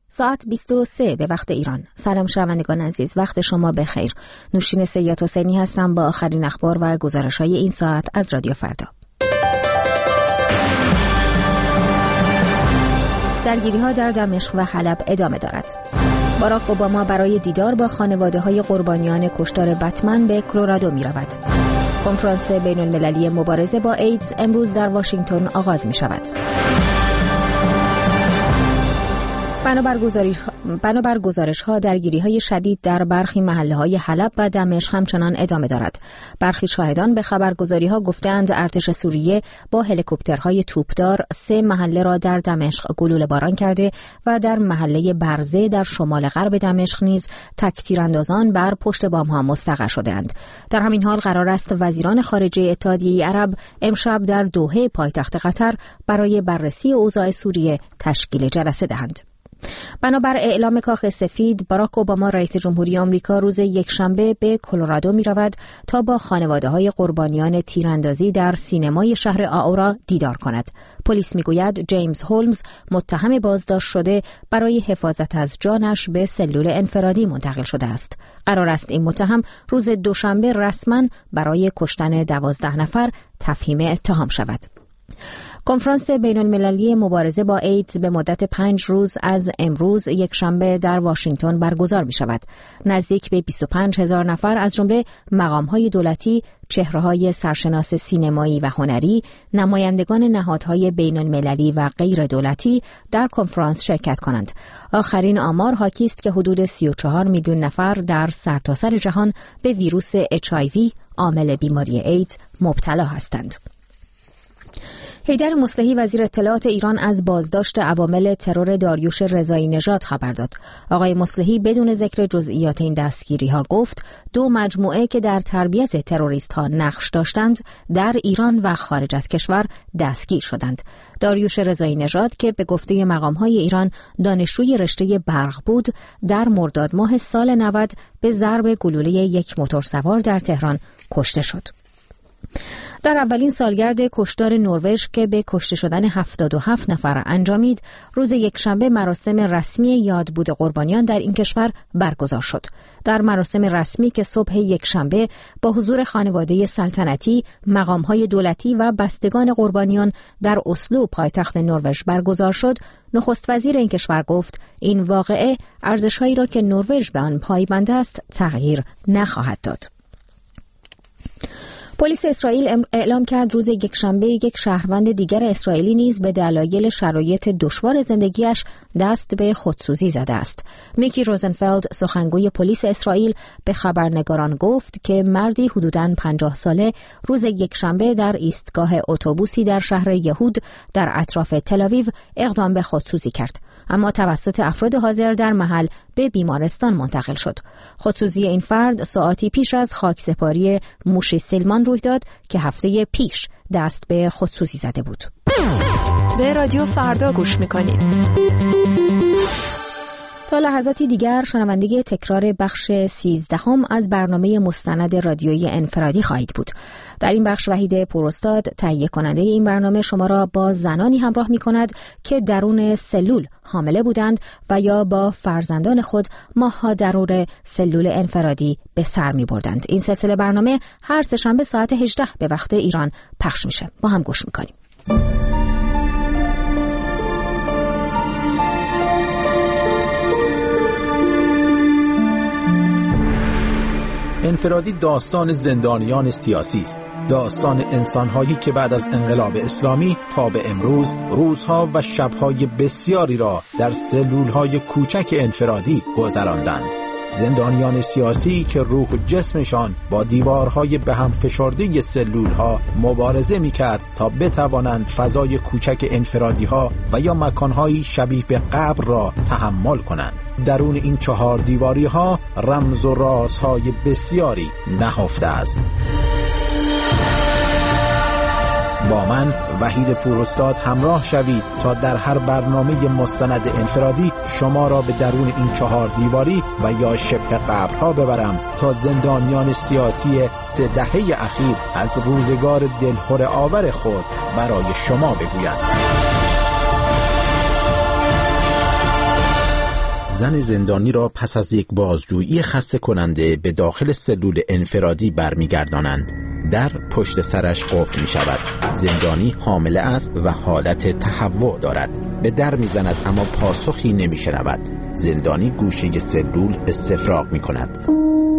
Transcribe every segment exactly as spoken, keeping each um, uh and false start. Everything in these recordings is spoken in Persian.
ساعت بیست و سه به وقت ایران. سلام شنوندگان عزیز، وقت شما بخیر. نوشین سید حسینی هستم با آخرین اخبار و گزارش‌های این ساعت از رادیو فردا. درگیری‌ها در دمشق و حلب ادامه دارد. باراک اوباما برای دیدار با خانواده‌های قربانیان کشتار بتمن به کلرادو می‌رود. کنفرانس بین‌المللی مبارزه با ایدز امروز در واشنگتن آغاز می‌شود. بنابر گزارش‌ها درگیری‌های شدید در برخی محله‌های حلب و دمشق همچنان ادامه دارد. برخی شاهدان به خبرگزاری‌ها گفتند ارتش سوریه با هلیکوپترهای توپدار سه محله را در دمشق گلوله باران کرده و در محله برزه در شمال غرب دمشق نیز تک‌تیراندازان بر پشت بام‌ها مستقر شده‌اند. در همین حال قرار است وزیران خارجه اتحادیه عرب امشب در دوحه پایتخت قطر برای بررسی اوضاع سوریه تشکیل جلسه دهند. بنابر اعلام کاخ سفید، باراک اوباما رئیس جمهوری آمریکا روز یکشنبه به کلرادو می رود تا با خانواده های قربانیان تیراندازی در سینمای شهر آورا دیدار کند. پلیس می گوید جیمز هولمز متهم بازداشت شده برای حفاظت از جانش به سلول انفرادی منتقل شده است. قرار است این متهم روز دوشنبه رسما برای کشتن دوازده نفر تفهیم اتهام شود. کنفرانس بین‌المللی مبارزه با ایدز به مدت پنج روز از امروز یکشنبه در واشنگتن برگزار می شود. نزدیک به بیست و پنج هزار نفر از جمله مقام‌های دولتی، چهره‌های سرشناس سینمایی و هنری، نمایندگان نهادهای بین‌المللی و غیر دولتی در کنفرانس شرکت کنند. آخرین آمار حاکی است که حدود سی و چهار میلیون نفر در سرتاسر جهان به ویروس اچ آی وی عامل بیماری ایدز مبتلا هستند. حیدر مصلحی وزیر اطلاعات ایران از بازداشت عوامل ترور داریوش رضایی نژاد خبر داد. آقای مصلحی بدون ذکر جزئیات این دستگیری‌ها گفت دو مجموعه که در تربیت تروریست‌ها نقش داشتند در ایران و خارج از کشور دستگیر شدند. داریوش رضایی نژاد که به گفته مقام‌های ایران دانشجوی رشته برق بود، در مرداد ماه سال نود به ضرب گلوله یک موتورسوار در تهران کشته شد. در اولین سالگرد کشتار نروژ که به کشته شدن هفتاد و هفت نفر انجامید، روز یکشنبه مراسم رسمی یادبود قربانیان در این کشور برگزار شد. در مراسم رسمی که صبح یکشنبه با حضور خانواده سلطنتی، مقام‌های دولتی و بستگان قربانیان در اسلو پایتخت نروژ برگزار شد، نخست وزیر این کشور گفت این واقعه ارزش‌هایی را که نروژ به آن پایبند است تغییر نخواهد داد. پلیس اسرائیل اعلام کرد روز یکشنبه یک شهروند دیگر اسرائیلی نیز به دلایل شرایط دشوار زندگیش دست به خودسوزی زده است. میکی روزنفلد سخنگوی پلیس اسرائیل به خبرنگاران گفت که مردی حدوداً پنجاه ساله روز یکشنبه در ایستگاه اتوبوسی در شهر یهود در اطراف تل‌آویو اقدام به خودسوزی کرد، اما توسط افراد حاضر در محل به بیمارستان منتقل شد. خودسوزی این فرد ساعتی پیش از خاکسپاری موشی سلمان روی داد که هفته پیش دست به خودسوزی زده بود. به رادیو فردا گوش میکنید. تا لحظاتی دیگر شنونده تکرار بخش سیزدهم از برنامه مستند رادیویی انفرادی خواهید بود. در این بخش وحید پوراستاد تهیه کننده این برنامه شما را با زنانی همراه می کند که درون سلول حامله بودند و یا با فرزندان خود ماه‌ها درون سلول انفرادی به سر می بردند. این سلسله برنامه هر سه‌شنبه ساعت هجده به وقت ایران پخش میشه. با هم گوش میکنیم. انفرادی داستان زندانیان سیاسی است. داستان انسان‌هایی که بعد از انقلاب اسلامی تا به امروز روزها و شب‌های بسیاری را در سلول‌های کوچک انفرادی گذراندند. زندانیان سیاسی که روح و جسمشان با دیوارهای به هم فشرده سلول‌ها مبارزه می‌کرد تا بتوانند فضای کوچک انفرادی‌ها و یا مکان‌های شبیه به قبر را تحمل کنند. درون این چهار دیواری‌ها رمز و رازهای بسیاری نهفته است. با من وحید پوراستاد همراه شوید تا در هر برنامه مستند انفرادی شما را به درون این چهار دیواری و یا شبه قبرها ببرم تا زندانیان سیاسی سه دهه اخیر از روزگار دلهره آور خود برای شما بگویند. زن زندانی را پس از یک بازجویی خسته کننده به داخل سلول انفرادی برمیگردانند. در پشت سرش قفل می شود. زندانی حامله است و حالت تهوع دارد. به در می زند اما پاسخی نمی شنود. زندانی گوشه سلول استفراغ می کند.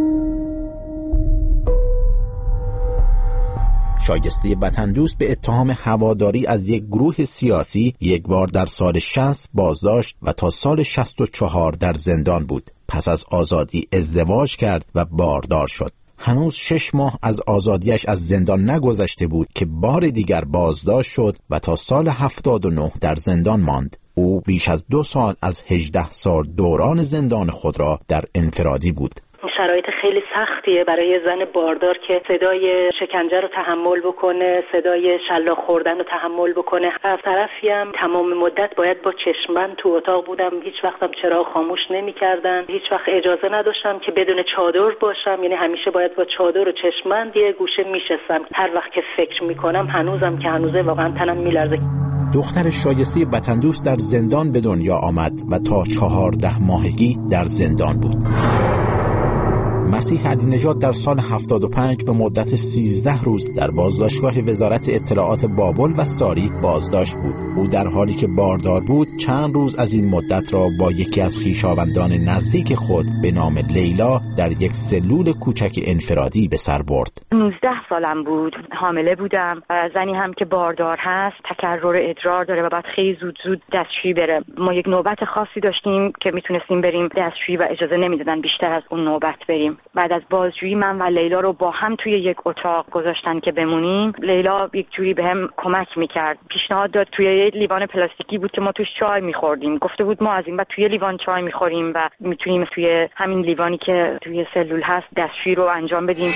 شایسته وطن‌دوست به اتهام هواداری از یک گروه سیاسی یک بار در سال شصت بازداشت و تا سال شصت و چهار در زندان بود. پس از آزادی ازدواج کرد و باردار شد. هنوز شش ماه از آزادیش از زندان نگذشته بود که بار دیگر بازداشت شد و تا سال هفتاد و نه در زندان ماند. او بیش از دو سال از هجده سال دوران زندان خود را در انفرادی بود. شرایط خیلی سختیه برای زن باردار که صدای شکنجه رو تحمل بکنه، صدای شلاق خوردن رو تحمل بکنه. از طرفی هم تمام مدت باید با چشمبند تو اتاق بودم، هیچ وقتم چراغ خاموش نمی‌کردن، هیچ وقت اجازه نداشتم که بدون چادر باشم، یعنی همیشه باید با چادر و چشمبند یه گوشه میشستم. هر وقت که فکر میکنم هنوزم که هنوزه واقعا تنم میلرزه. دختر شایسته وطن‌دوست در زندان به دنیا آمد و تا چهارده ماهگی در زندان بود. مسیح علی نژاد در سال هفتاد و پنج به مدت سیزده روز در بازداشتگاه وزارت اطلاعات بابل و ساری بازداشت بود. او در حالی که باردار بود چند روز از این مدت را با یکی از خویشاوندان نزدیک خود به نام لیلا در یک سلول کوچک انفرادی به سر برد. نوزده سالم بود، حامله بودم. زنی هم که باردار هست تکرر ادرار داره و بعد خیلی زود زود دستشویی بره. ما یک نوبت خاصی داشتیم که میتونستیم بریم دستشویی و اجازه نمیدادن بیشتر از اون نوبت بریم. بعد از بازجویی من و لیلا رو با هم توی یک اتاق گذاشتن که بمونیم. لیلا یک جوری بهم کمک میکرد. پیشنهاد داد توی یه لیوان پلاستیکی بود که ما توش چای میخوردیم. گفته بود ما از این بعد توی لیوان چای میخوریم و میتونیم توی همین لیوانی که توی سلول هست دستشویی رو انجام بدیم.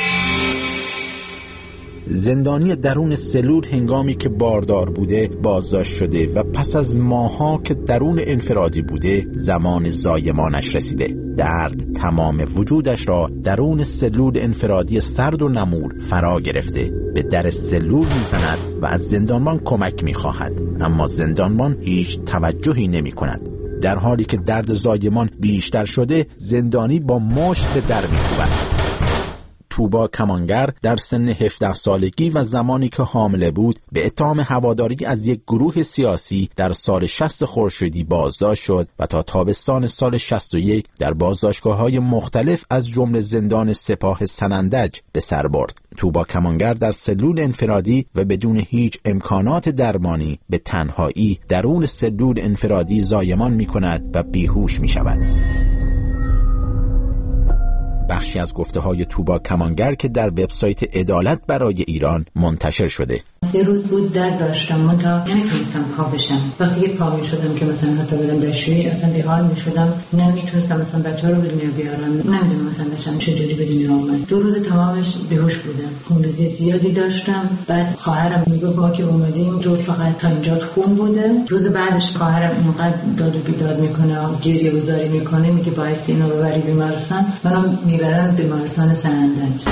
زندانی درون سلول هنگامی که باردار بوده بازداشت شده و پس از ماه‌ها که درون انفرادی بوده زمان زایمانش رسیده. درد تمام وجودش را درون سلول انفرادی سرد و نمور فرا گرفته. به در سلول میزند و از زندانبان کمک میخواهد، اما زندانبان هیچ توجهی نمی کند. در حالی که درد زایمان بیشتر شده زندانی با مشت به در میکوبد. توبا کمانگر در سن هفده سالگی و زمانی که حامله بود به اتهام هواداری از یک گروه سیاسی در سال شصت خورشیدی بازداشت شد و تا تابستان سال شصت و یک در بازداشتگاه‌های مختلف از جمله زندان سپاه سنندج به سر برد. توبا کمانگر در سلول انفرادی و بدون هیچ امکانات درمانی به تنهایی درون سلول انفرادی زایمان می‌کند و بیهوش می‌شود. بخشی از گفته‌های توبا کمانگر که در وبسایت عدالت برای ایران منتشر شده. سه روز بود درد داشتم، منتها نمیتونستم پا بشم. وقتی که پا میشدم که مثلا حتی برم دستشویی اصلا بیحال میشدم، نمیتونستم مثلا بچه‌ها رو به دنیا بیارم. نمیدونم مثلا بچه‌م چجوری به دنیا اومد. دو روز تمامش بیهوش بودم. خونریزی زیادی داشتم. بعد خواهرم میگفت ما که اومدیم تو فقط تا اینجا خون بوده. روز بعدش خواهرم اینقدر داد و بیداد میکنه، گریه گذاری میکنه، میگه باعث اینو ببری بیمارستان. منم میبرن بیمارستان سنندج.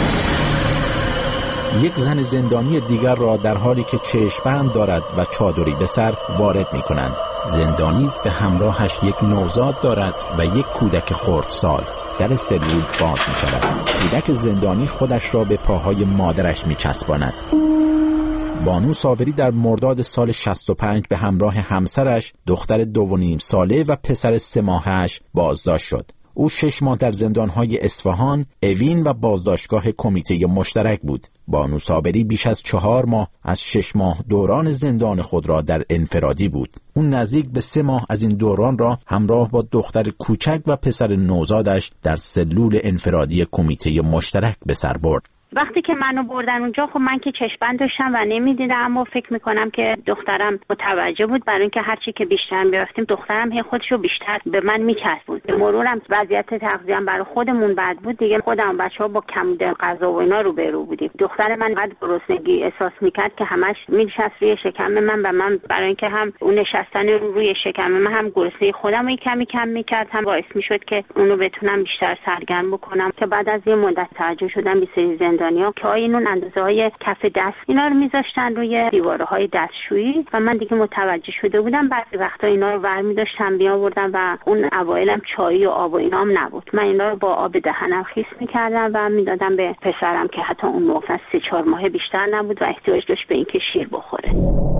یک زن زندانی دیگر را در حالی که چشم‌بند دارد و چادری به سر وارد می‌کنند. زندانی به همراهش یک نوزاد دارد و یک کودک خردسال. در سلول باز می‌شود. کودک زندانی خودش را به پاهای مادرش می‌چسباند. بانو صابری در مرداد سال شصت و پنج به همراه همسرش، دختر دو و نیم ساله و پسر سه ماهش بازداشت شد. او شش ماه در زندان‌های اصفهان، اوین و بازداشتگاه کمیته مشترک بود. بانو صابری بیش از چهار ماه از شش ماه دوران زندان خود را در انفرادی بود. اون نزدیک به سه ماه از این دوران را همراه با دختر کوچک و پسر نوزادش در سلول انفرادی کمیته مشترک به سر برد. وقتی که منو بردن اونجا خب من که چشم‌بند داشتم و نمیدیدم، اما فکر میکنم که دخترم متوجه بود، برای اینکه هرچی که بیشتر می‌رفتیم دخترم هی خودشو بیشتر به من میچسبوند. مرورم وضعیت تغذیه‌ام برای خودمون بد بود دیگه، خودم بچه‌ها با کمبود غذا و اینا رو برو بودیم. دختر من بعد گرسنگی احساس میکرد که همش می‌نشست روی شکم من و من برای اینکه هم اون نشستن روی شکم من هم گرسنگی خودم رو کمی کم میکرد، هم باعث میشد که اونو بتونم بیشتر سرگرم بکنم. که بعد از یه مدت توجه شدم به سری زندانیا که آیا اینون اندازه های کف دست اینا رو میذاشتن روی دیوارهای دستشویی و من دیگه متوجه شده بودم. بعضی وقتا اینا رو ور می‌داشتم میآوردم و اون اوایلم چای و آب و اینام نبود. من اینا رو با آب دهنم خیس می‌کردم و میدادم به پسرم که حتی اون موقع سه چهار ماه بیشتر نبود و احتیاج داشت به اینکه شیر بخوره.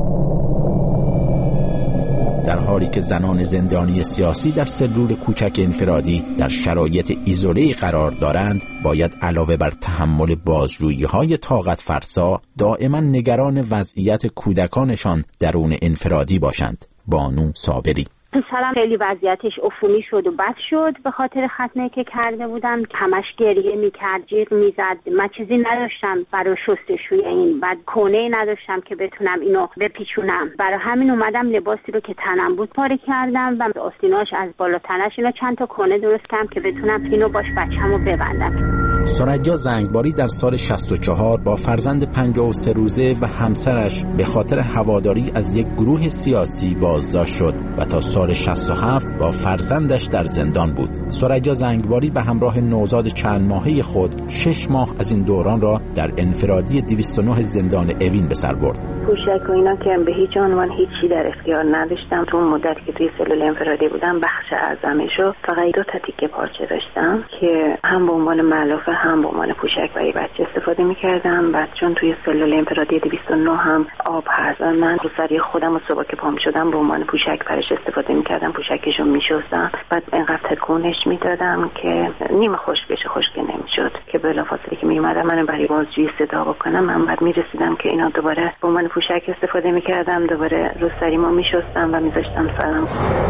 در حالی که زنان زندانی سیاسی در سلول کوچک انفرادی در شرایط ایزوله‌ای قرار دارند، باید علاوه بر تحمل بازجویی‌های طاقت فرسا دائما نگران وضعیت کودکانشان درون انفرادی باشند. بانو صابری: پسرم خیلی وضعیتش عفونی شد و بد شد به خاطر ختنه که کرده بودم. همش گریه میکرد، جیغ میزد. من چیزی نداشتم برای شستشوی این، بعد کونه نداشتم که بتونم اینو بپیچونم. برای همین اومدم لباسی رو که تنم بود پاره کردم و آستیناش از بالا تنش اینا چند تا کونه درست کردم که بتونم اینو باش بچه‌مو ببندم. سریا زنگباری در سال شصت و چهار با فرزند پنجاه و سه روزه و همسرش به خاطر هواداری از یک گروه سیاسی بازداشت شد و تا سال شصت و هفت با فرزندش در زندان بود. سریا زنگباری به همراه نوزاد چند ماهه خود شش ماه از این دوران را در انفرادی دویست و نه زندان اوین به سر برد. پوشک و اینا که به هیچ عنوان هیچی در اختیار نداشتم. تو اون مدتی که توی سلول انفرادی بودم بخش اعظمشو فقط دو تا تیکه پارچه داشتم که هم به عنوان ملافه هم به عنوان پوشک برای بچه استفاده می‌کردم. بعد چون توی سلول انفرادی دویست و نه هم آب هست، من رو سری خودم و صبح که پا می‌شدم به عنوان پوشک برش استفاده می‌کردم. پوشکشو می‌شستم، بعد اینقدر تکونش می‌دادم که نیمه خشک بشه، خشک نمی‌شد، که بلافاصله که می‌اومدم من برای بازجویی صدا بکنم، من بعد می‌رسیدم که اینا دوباره به عنوان پوشک استفاده می‌کردم، دوباره رو سریمو می‌شستم و می‌ذاشتم سرم.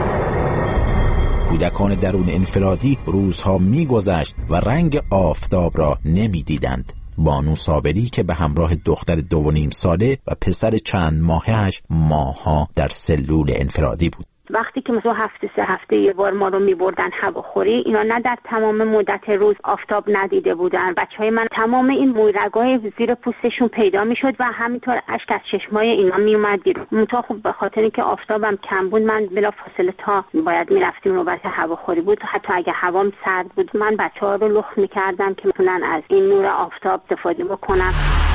کودکان درون انفرادی روزها می‌گذشت و رنگ آفتاب را نمی‌دیدند. بانو صابری که به همراه دختر دو و نیم ساله و پسر چند ماهه‌اش ماه‌ها در سلول انفرادی بود. وقتی که مثلا هفته سه هفته یه بار ما رو میبردن هواخوری، اینا نه در تمام مدت روز آفتاب ندیده بودن. بچهای من تمام این مویرگای زیر پوستشون پیدا میشد و همینطور اشک از چشمای اینا میومد بیرون. منتها خب به خاطر اینکه آفتابم کم بود، من بلا فاصله تا باید میرفتیم نوبت هواخوری بود، حتی اگه هوام سرد بود من بچه‌ها رو لخت میکردم که بتونن از این نور آفتاب استفاده بکنن.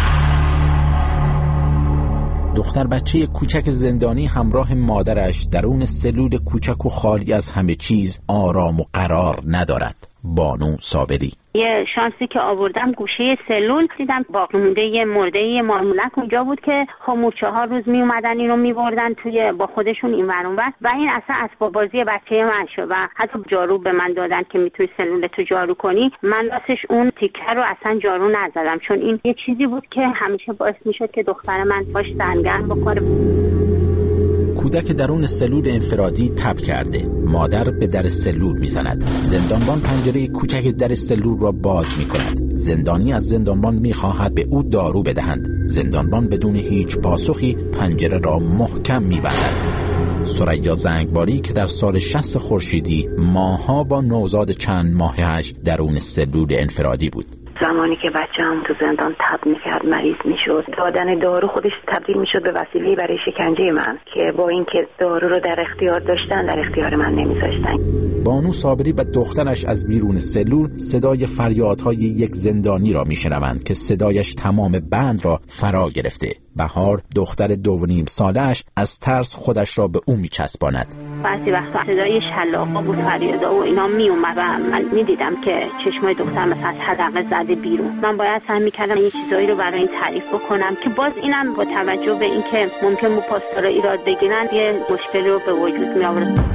دختر بچه کوچک زندانی همراه مادرش درون سلول کوچک و خالی از همه چیز آرام و قرار ندارد. بانو صابری: یه شانسی که آوردم گوشه سلول دیدم باقی مونده یه مرده یه مارمولک اونجا بود که خمورچه ها روز می اومدن اینو میبردن توی با خودشون این ور اون ور و این اصلا اسباب بازی بچه من شد و حتی جارو به من دادن که میتونی سلول تو جارو کنی. من راستش اون تیکه رو اصلا جارو نزدم، چون این یه چیزی بود که همیشه باعث میشد که دختر من باش سرگرم بکنه. کودک درون سلول انفرادی تب کرده. مادر به در سلول میزند. زندانبان پنجره کوچک در سلول را باز میکند. زندانی از زندانبان میخواهد به او دارو بدهند. زندانبان بدون هیچ پاسخی پنجره را محکم میبندد. سریا زنگباری که در سال شصت خورشیدی ماها با نوزاد چند ماهه‌اش درون سلول انفرادی بود. زمانی که بچه‌ام تو زندان تب می‌کرد، مریض می‌شد، دادن دارو خودش تبدیل می‌شد به وسیله برای شکنجه من، که با اینکه دارو رو در اختیار داشتن در اختیار من نمی‌ذاشتن. بانو صابری و دخترش از بیرون سلول صدای فریادهای یک زندانی را می‌شنوند که صدایش تمام بند را فرا گرفته. بهار دختر دو و نیم ساله‌اش از ترس خودش را به او می‌چسباند. بعضی وقتا صدای شلاقا و فریادا و اینا میومد و من میدیدم که چشمای دخترم مثلا از حدقه زده بیرون. من باید سعی میکردم این چیزایی رو برای این تعریف بکنم که باز اینم با توجه به اینکه ممکن مو پاسدارا ایراد بگیرن یه مشکلی رو به وجود میآورد.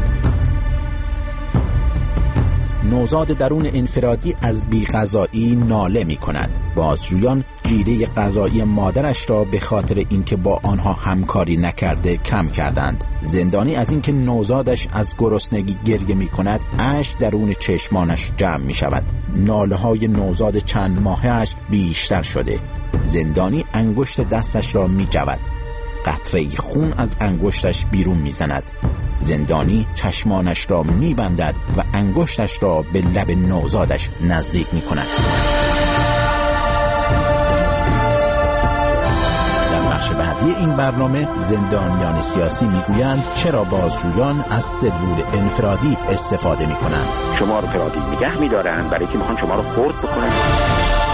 نوزاد درون انفرادی از بی‌غذایی ناله می کند. بازجویان جیره غذایی مادرش را به خاطر اینکه با آنها همکاری نکرده کم کردند. زندانی از اینکه نوزادش از گرسنگی گریه می کند اشک درون چشمانش جمع می شود. ناله های نوزاد چند ماهه‌اش بیشتر شده. زندانی انگشت دستش را می جود. قطره خون از انگشتش بیرون می زند. زندانی چشمانش را می بندد و انگشتش را به لب نوزادش نزدیک می کند. در بخش بعدی این برنامه زندانیان سیاسی می گویند چرا بازجویان از سلول انفرادی استفاده می کنند. شما رو انفرادی نگه می دارن برای که میخوان شما رو خرد بکنن.